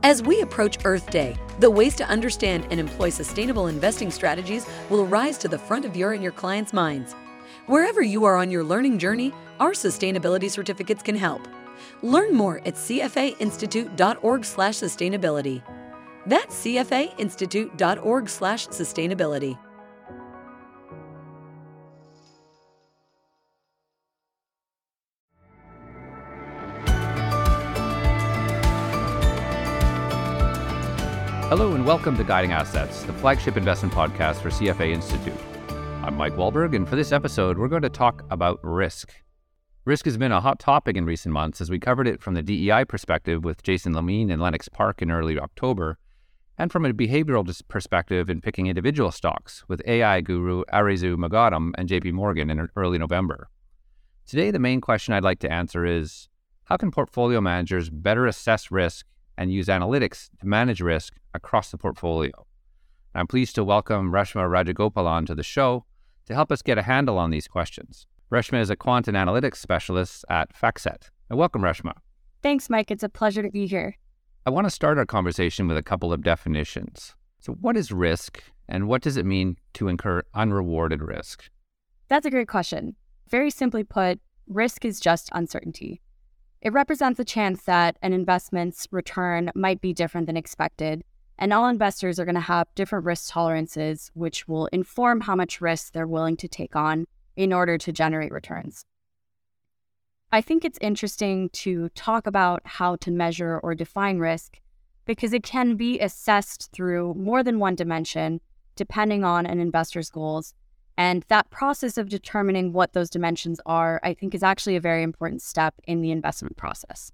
As we approach Earth Day, the ways to understand and employ sustainable investing strategies will rise to the front of your and your clients' minds. Wherever you are on your learning journey, our sustainability certificates can help. Learn more at cfainstitute.org/sustainability. That's cfainstitute.org/sustainability. Hello and welcome to Guiding Assets, the flagship investment podcast for CFA Institute. I'm Mike Wahlberg, and for this episode, we're going to talk about risk. Risk has been a hot topic in recent months as we covered it from the DEI perspective with Jason Lamine and Lennox Park in early October, and from a behavioral perspective in picking individual stocks with AI guru Arezu Moghadam and JP Morgan in early November. Today, the main question I'd like to answer is, how can portfolio managers better assess risk and use analytics to manage risk across the portfolio? I'm pleased to welcome Reshma Rajagopalan to the show to help us get a handle on these questions. Reshma is a quant and analytics specialist at FactSet. Welcome, Reshma. Thanks, Mike. It's a pleasure to be here. I want to start our conversation with a couple of definitions. So what is risk, and what does it mean to incur unrewarded risk? That's a great question. Very simply put, risk is just uncertainty. It represents a chance that an investment's return might be different than expected, and all investors are going to have different risk tolerances, which will inform how much risk they're willing to take on in order to generate returns. I think it's interesting to talk about how to measure or define risk because it can be assessed through more than one dimension, depending on an investor's goals. And that process of determining what those dimensions are, I think, is actually a very important step in the investment process.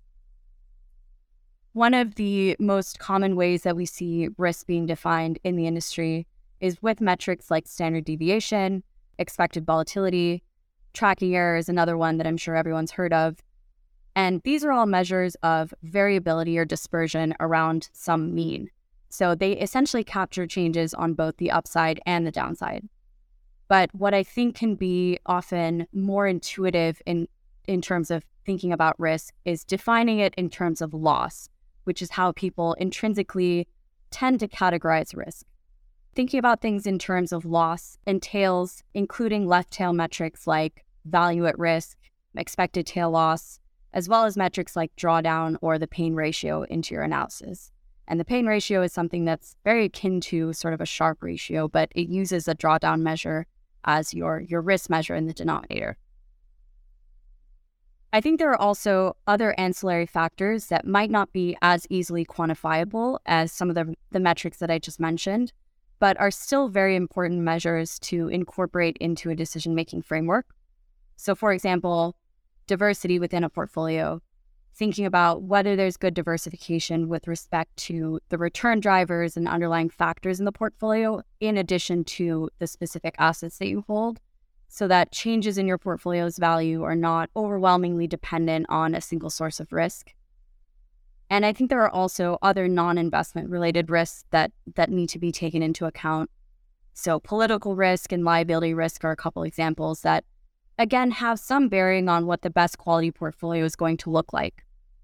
One of the most common ways that we see risk being defined in the industry is with metrics like standard deviation, expected volatility, tracking error is another one that I'm sure everyone's heard of. And these are all measures of variability or dispersion around some mean. So they essentially capture changes on both the upside and the downside. But what I think can be often more intuitive in terms of thinking about risk is defining it in terms of loss, which is how people intrinsically tend to categorize risk. Thinking about things in terms of loss entails including left tail metrics like value at risk, expected tail loss, as well as metrics like drawdown or the Payne ratio into your analysis. And the Payne ratio is something that's very akin to sort of a Sharpe ratio, but it uses a drawdown measure as your risk measure in the denominator. I think there are also other ancillary factors that might not be as easily quantifiable as some of the metrics that I just mentioned, but are still very important measures to incorporate into a decision-making framework. So for example, diversity within a portfolio, thinking about whether there's good diversification with respect to the return drivers and underlying factors in the portfolio, in addition to the specific assets that you hold, so that changes in your portfolio's value are not overwhelmingly dependent on a single source of risk. And I think there are also other non-investment related risks that need to be taken into account. So political risk and liability risk are a couple examples that, again, have some bearing on what the best quality portfolio is going to look like.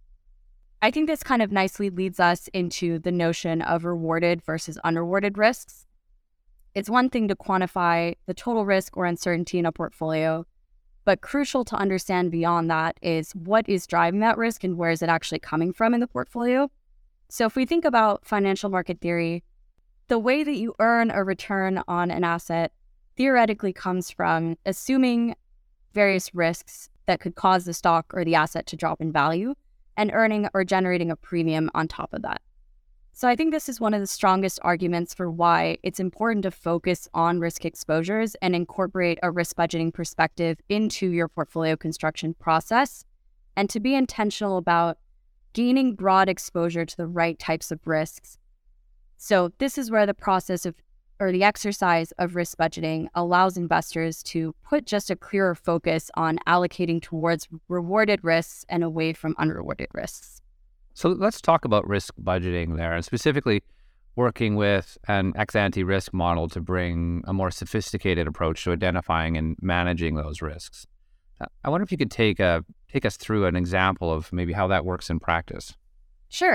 I think this kind of nicely leads us into the notion of rewarded versus unrewarded risks. It's one thing to quantify the total risk or uncertainty in a portfolio, but crucial to understand beyond that is what is driving that risk and where is it actually coming from in the portfolio. So if we think about financial market theory, the way that you earn a return on an asset theoretically comes from assuming various risks that could cause the stock or the asset to drop in value and earning or generating a premium on top of that. So I think this is one of the strongest arguments for why it's important to focus on risk exposures and incorporate a risk budgeting perspective into your portfolio construction process, and to be intentional about gaining broad exposure to the right types of risks. So this is where the process of or the exercise of risk budgeting allows investors to put just a clearer focus on allocating towards rewarded risks and away from unrewarded risks. So let's talk about risk budgeting there, and specifically working with an ex-ante risk model to bring a more sophisticated approach to identifying and managing those risks. I wonder if you could take us through an example of maybe how that works in practice. Sure.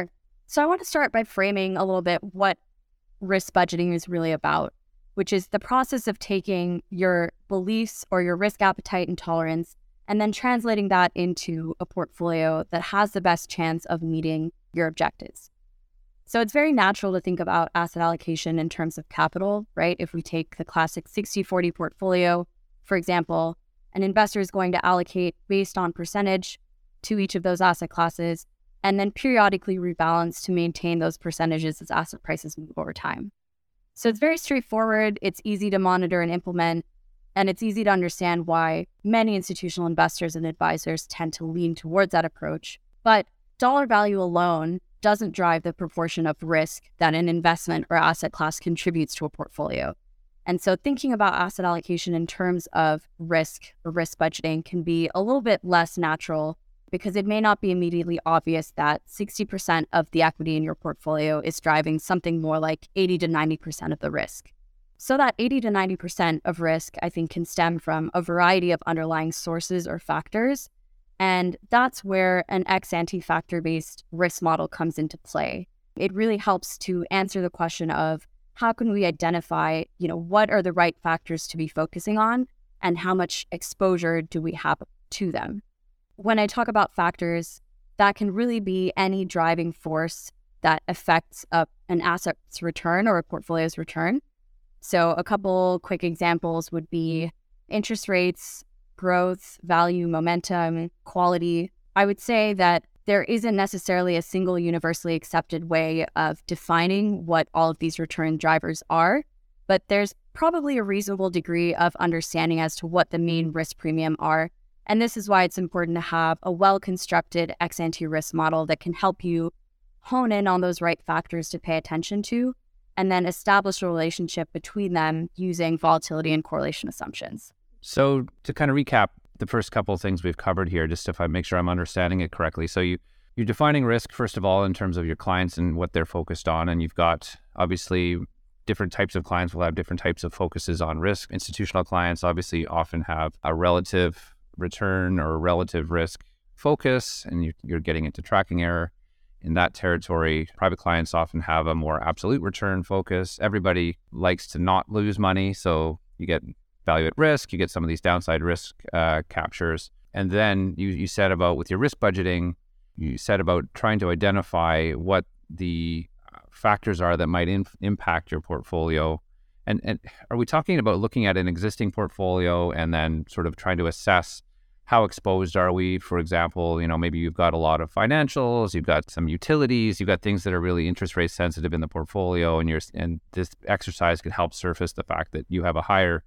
So I want to start by framing a little bit what risk budgeting is really about, which is the process of taking your beliefs or your risk appetite and tolerance and then translating that into a portfolio that has the best chance of meeting your objectives. So it's very natural to think about asset allocation in terms of capital, right? If we take the classic 60-40 portfolio, for example, an investor is going to allocate based on percentage to each of those asset classes and then periodically rebalance to maintain those percentages as asset prices move over time. So it's very straightforward, it's easy to monitor and implement, and it's easy to understand why many institutional investors and advisors tend to lean towards that approach. But dollar value alone doesn't drive the proportion of risk that an investment or asset class contributes to a portfolio. And so thinking about asset allocation in terms of risk or risk budgeting can be a little bit less natural because it may not be immediately obvious that 60% of the equity in your portfolio is driving something more like 80 to 90% of the risk. So that 80 to 90% of risk, I think, can stem from a variety of underlying sources or factors. And that's where an ex-ante factor-based risk model comes into play. It really helps to answer the question of how can we identify, what are the right factors to be focusing on and how much exposure do we have to them? When I talk about factors, that can really be any driving force that affects an asset's return or a portfolio's return. So a couple quick examples would be interest rates, growth, value, momentum, quality. I would say that there isn't necessarily a single universally accepted way of defining what all of these return drivers are, but there's probably a reasonable degree of understanding as to what the main risk premium are. And this is why it's important to have a well-constructed ex-ante risk model that can help you hone in on those right factors to pay attention to, and then establish a relationship between them using volatility and correlation assumptions. So to kind of recap the first couple of things we've covered here, just if I make sure I'm understanding it correctly. So you're defining risk, first of all, in terms of your clients and what they're focused on. And you've got, obviously, different types of clients will have different types of focuses on risk. Institutional clients obviously often have a relative return or relative risk focus, and you're getting into tracking error in that territory. Private clients often have a more absolute return focus. Everybody likes to not lose money, so you get value at risk, you get some of these downside risk captures. And then you said about with your risk budgeting, you said about trying to identify what the factors are that might impact your portfolio. And are we talking about looking at an existing portfolio and then sort of trying to assess how exposed are we? For example, maybe you've got a lot of financials, you've got some utilities, you've got things that are really interest rate sensitive in the portfolio, and this exercise could help surface the fact that you have a higher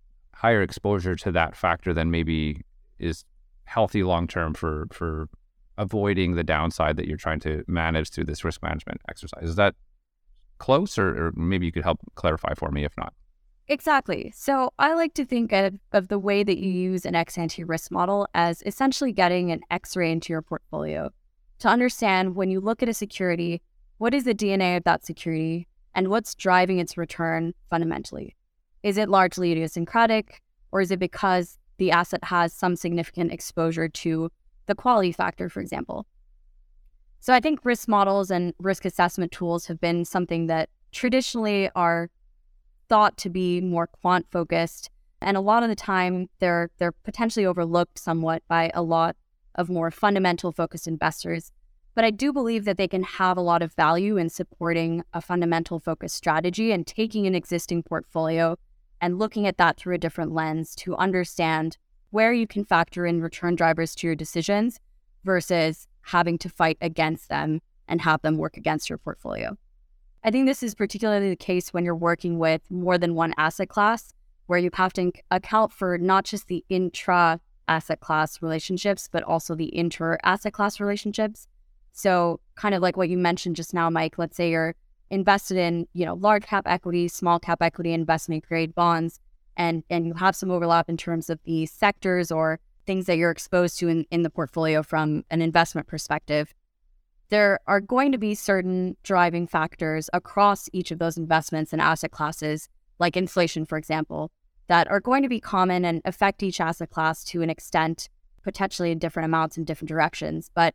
exposure to that factor than maybe is healthy long-term for avoiding the downside that you're trying to manage through this risk management exercise. Is that close, or maybe you could help clarify for me if not? Exactly. So I like to think of the way that you use an ex-ante risk model as essentially getting an X-ray into your portfolio to understand when you look at a security, what is the DNA of that security and what's driving its return fundamentally? Is it largely idiosyncratic, or is it because the asset has some significant exposure to the quality factor, for example? So I think risk models and risk assessment tools have been something that traditionally are thought to be more quant focused, and a lot of the time they're potentially overlooked somewhat by a lot of more fundamental focused investors. But I do believe that they can have a lot of value in supporting a fundamental focused strategy and taking an existing portfolio and looking at that through a different lens to understand where you can factor in return drivers to your decisions versus having to fight against them and have them work against your portfolio. I think this is particularly the case when you're working with more than one asset class, where you have to account for not just the intra-asset class relationships, but also the inter-asset class relationships. So kind of like what you mentioned just now, Mike, let's say you're invested in, large cap equity, small cap equity, investment grade bonds, and you have some overlap in terms of the sectors or things that you're exposed to in the portfolio from an investment perspective. There are going to be certain driving factors across each of those investments and asset classes, like inflation, for example, that are going to be common and affect each asset class to an extent, potentially in different amounts in different directions. But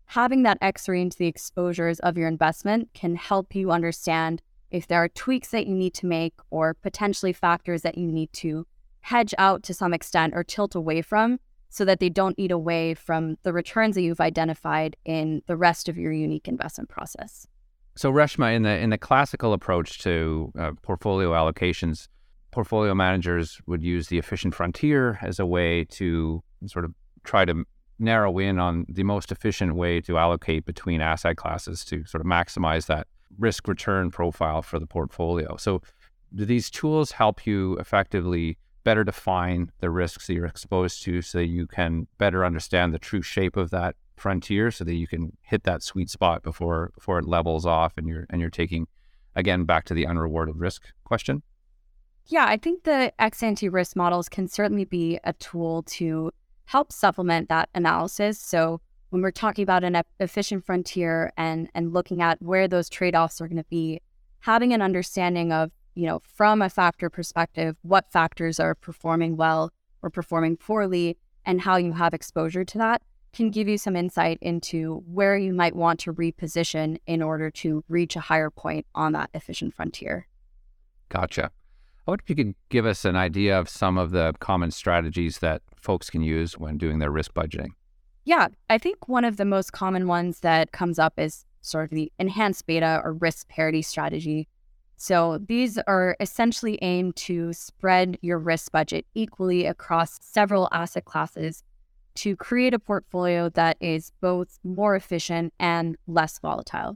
having that X-ray into the exposures of your investment can help you understand if there are tweaks that you need to make or potentially factors that you need to hedge out to some extent or tilt away from so that they don't eat away from the returns that you've identified in the rest of your unique investment process. So Reshma, in the classical approach to portfolio allocations, portfolio managers would use the efficient frontier as a way to sort of try to narrow in on the most efficient way to allocate between asset classes to sort of maximize that risk return profile for the portfolio. So do these tools help you effectively better define the risks that you're exposed to so that you can better understand the true shape of that frontier so that you can hit that sweet spot before it levels off and you're taking, again, back to the unrewarded risk question? Yeah, I think the ex-ante risk models can certainly be a tool to help supplement that analysis. So when we're talking about an efficient frontier and looking at where those trade-offs are going to be, having an understanding of, from a factor perspective, what factors are performing well or performing poorly and how you have exposure to that can give you some insight into where you might want to reposition in order to reach a higher point on that efficient frontier. Gotcha. I wonder if you could give us an idea of some of the common strategies that folks can use when doing their risk budgeting. Yeah, I think one of the most common ones that comes up is sort of the enhanced beta or risk parity strategy. So these are essentially aimed to spread your risk budget equally across several asset classes to create a portfolio that is both more efficient and less volatile.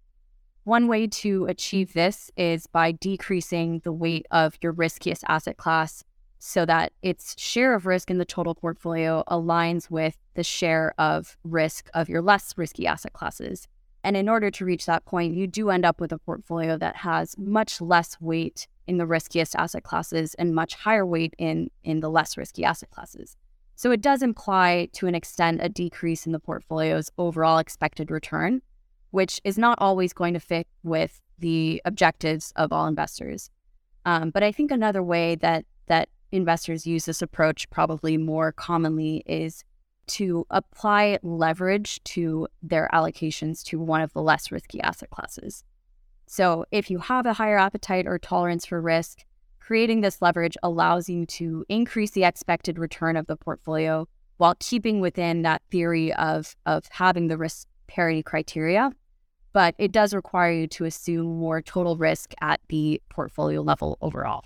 One way to achieve this is by decreasing the weight of your riskiest asset class so that its share of risk in the total portfolio aligns with the share of risk of your less risky asset classes. And in order to reach that point, you do end up with a portfolio that has much less weight in the riskiest asset classes and much higher weight in the less risky asset classes. So it does imply, to an extent, a decrease in the portfolio's overall expected return, which is not always going to fit with the objectives of all investors. But I think another way that investors use this approach probably more commonly is to apply leverage to their allocations to one of the less risky asset classes. So if you have a higher appetite or tolerance for risk, creating this leverage allows you to increase the expected return of the portfolio while keeping within that theory of having the risk parity criteria. But it does require you to assume more total risk at the portfolio level overall.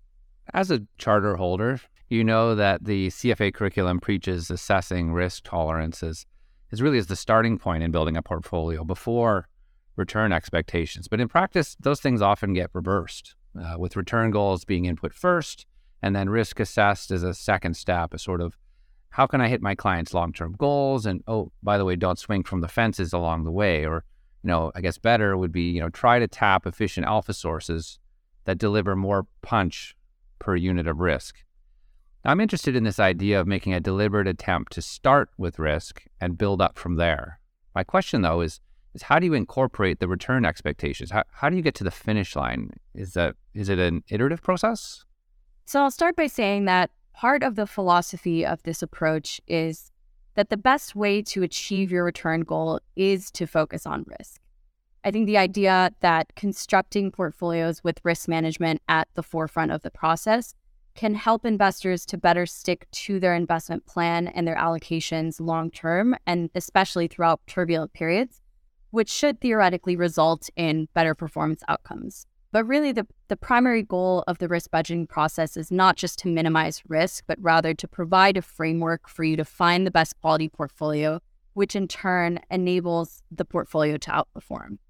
As a charter holder, you know that the CFA curriculum preaches assessing risk tolerances is really as the starting point in building a portfolio before return expectations. But in practice, those things often get reversed, with return goals being input first and then risk assessed as a second step, a sort of, how can I hit my client's long-term goals? And, oh, by the way, don't swing from the fences along the way. Or, I guess better would be, try to tap efficient alpha sources that deliver more punch per unit of risk. I'm interested in this idea of making a deliberate attempt to start with risk and build up from there. My question, though, is how do you incorporate the return expectations? How do you get to the finish line? Is it an iterative process? So I'll start by saying that part of the philosophy of this approach is that the best way to achieve your return goal is to focus on risk. I think the idea that constructing portfolios with risk management at the forefront of the process can help investors to better stick to their investment plan and their allocations long term, and especially throughout turbulent periods, which should theoretically result in better performance outcomes. But really, the primary goal of the risk budgeting process is not just to minimize risk, but rather to provide a framework for you to find the best quality portfolio, which in turn enables the portfolio to outperform.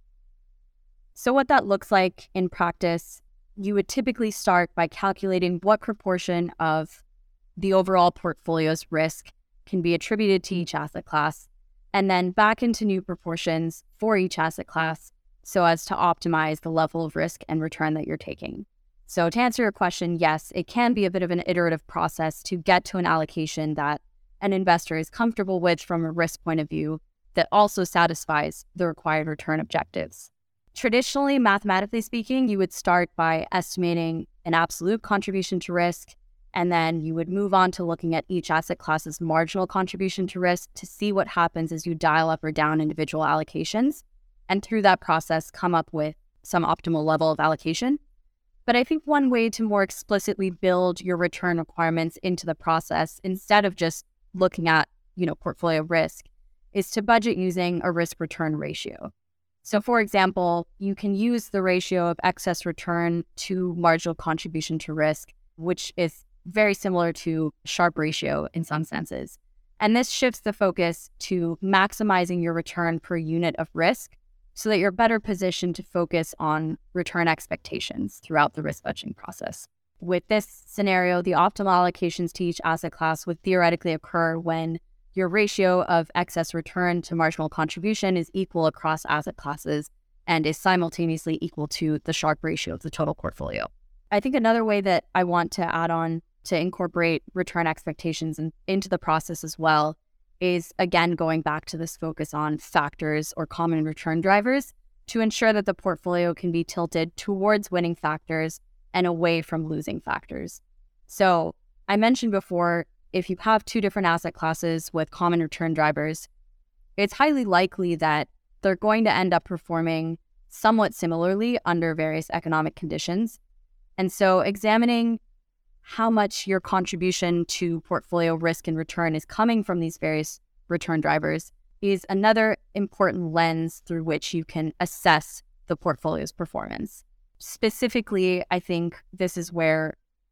So what that looks like in practice, you would typically start by calculating what proportion of the overall portfolio's risk can be attributed to each asset class, and then back into new proportions for each asset class so as to optimize the level of risk and return that you're taking. So to answer your question, yes, it can be a bit of an iterative process to get to an allocation that an investor is comfortable with from a risk point of view that also satisfies the required return objectives. Traditionally, mathematically speaking, you would start by estimating an absolute contribution to risk And then you would move on to looking at each asset class's marginal contribution to risk to see what happens as you dial up or down individual allocations. And through that process, come up with some optimal level of allocation. But I think one way to more explicitly build your return requirements into the process, instead of just looking at, portfolio risk, is to budget using a risk-return ratio. So for example, you can use the ratio of excess return to marginal contribution to risk, which is very similar to Sharpe ratio in some senses. And this shifts the focus to maximizing your return per unit of risk so that you're better positioned to focus on return expectations throughout the risk budgeting process. With this scenario, the optimal allocations to each asset class would theoretically occur when your ratio of excess return to marginal contribution is equal across asset classes and is simultaneously equal to the Sharpe ratio of the total portfolio. I think another way that I want to add on to incorporate return expectations into the process as well is, again, going back to this focus on factors or common return drivers to ensure that the portfolio can be tilted towards winning factors and away from losing factors. So I mentioned before, if you have two different asset classes with common return drivers, it's highly likely that they're going to end up performing somewhat similarly under various economic conditions. And so examining how much your contribution to portfolio risk and return is coming from these various return drivers is another important lens through which you can assess the portfolio's performance. Specifically, I think this is where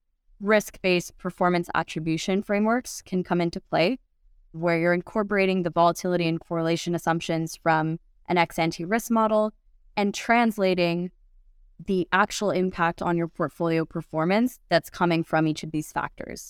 risk-based performance attribution frameworks can come into play, where you're incorporating the volatility and correlation assumptions from an ex-ante risk model and translating the actual impact on your portfolio performance that's coming from each of these factors.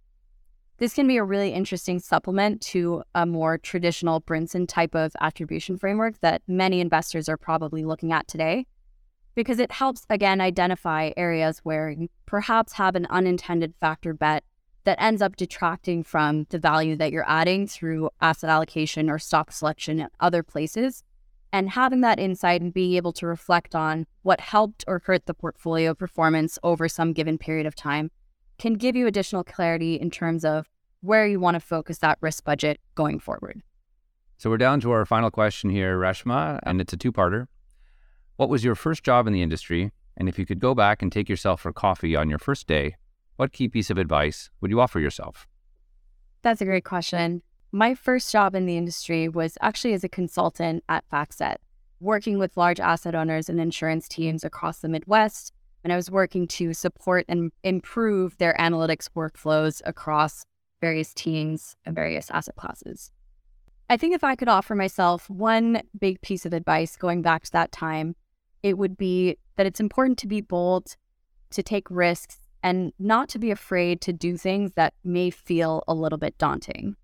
This can be a really interesting supplement to a more traditional Brinson type of attribution framework that many investors are probably looking at today, because it helps, again, identify areas where you perhaps have an unintended factor bet that ends up detracting from the value that you're adding through asset allocation or stock selection at other places. And having that insight and being able to reflect on what helped or hurt the portfolio performance over some given period of time can give you additional clarity in terms of where you want to focus that risk budget going forward. So we're down to our final question here, Reshma, and it's a two-parter. What was your first job in the industry? And if you could go back and take yourself for coffee on your first day, what key piece of advice would you offer yourself? That's a great question. My first job in the industry was actually as a consultant at FactSet, working with large asset owners and insurance teams across the Midwest. And I was working to support and improve their analytics workflows across various teams and various asset classes. I think if I could offer myself one big piece of advice going back to that time, it would be that it's important to be bold, to take risks, and not to be afraid to do things that may feel a little bit daunting.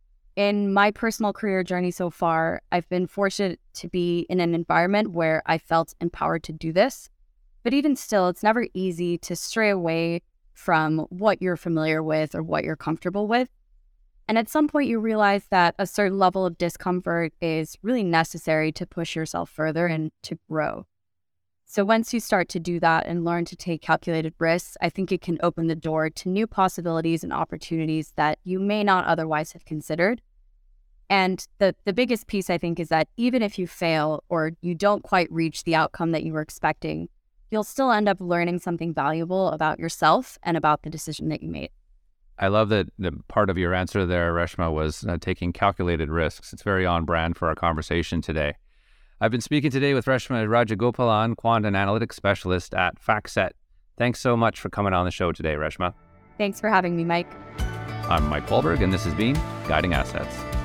In my personal career journey so far, I've been fortunate to be in an environment where I felt empowered to do this. But even still, it's never easy to stray away from what you're familiar with or what you're comfortable with. And at some point, you realize that a certain level of discomfort is really necessary to push yourself further and to grow. So once you start to do that and learn to take calculated risks, I think it can open the door to new possibilities and opportunities that you may not otherwise have considered. And the biggest piece, I think, is that even if you fail or you don't quite reach the outcome that you were expecting, you'll still end up learning something valuable about yourself and about the decision that you made. I love that the part of your answer there, Reshma, was taking calculated risks. It's very on brand for our conversation today. I've been speaking today with Reshma Rajagopalan, Quant and Analytics Specialist at FactSet. Thanks so much for coming on the show today, Reshma. Thanks for having me, Mike. I'm Mike Wahlberg, and this has been Guiding Assets.